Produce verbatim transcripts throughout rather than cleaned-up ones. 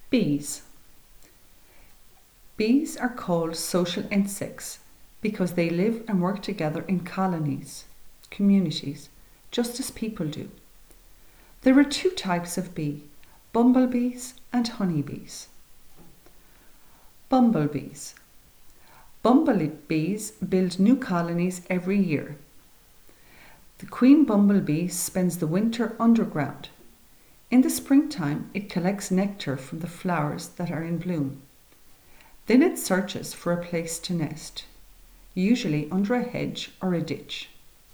Bees. Bees are called social insects because they live and work together in colonies, communities, just as people do. There are two types of bee, bumblebees and honeybees. Bumblebees. Bumblebees build new colonies every year. The queen bumblebee spends the winter underground. In the springtime, it collects nectar from the flowers that are in bloom. Then it searches for a place to nest, usually under a hedge or a ditch.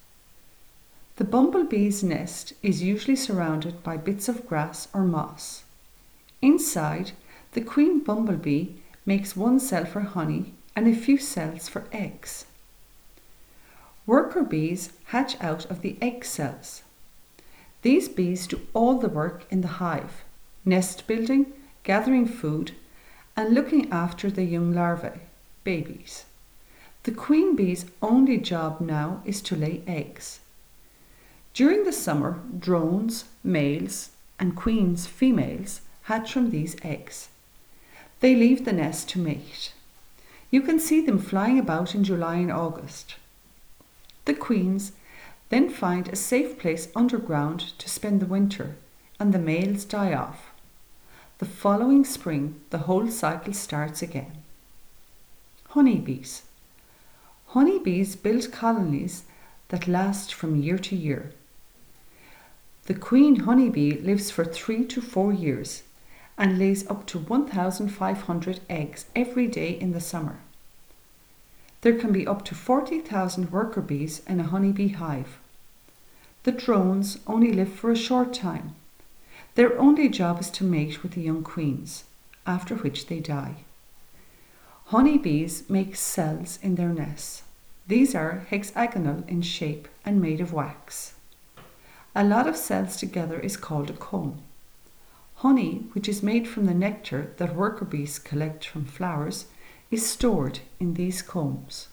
The bumblebee's nest is usually surrounded by bits of grass or moss. Inside, the queen bumblebee makes one cell for honey and a few cells for eggs. Worker bees hatch out of the egg cells. These bees do all the work in the hive, nest building, gathering food, and looking after the young larvae, babies. The queen bee's only job now is to lay eggs. During the summer, drones, males, and queens, females, hatch from these eggs. They leave the nest to mate. You can see them flying about in July and August. The queens then find a safe place underground to spend the winter, and the males die off. The following spring, the whole cycle starts again. Honeybees. Honeybees build colonies that last from year to year. The queen honeybee lives for three to four years and lays up to one thousand five hundred eggs every day in the summer. There can be up to forty thousand worker bees in a honeybee hive. The drones only live for a short time. Their only job is to mate with the young queens, after which they die. Honeybees make cells in their nests. These are hexagonal in shape and made of wax. A lot of cells together is called a comb. Honey, which is made from the nectar that worker bees collect from flowers, is stored in these combs.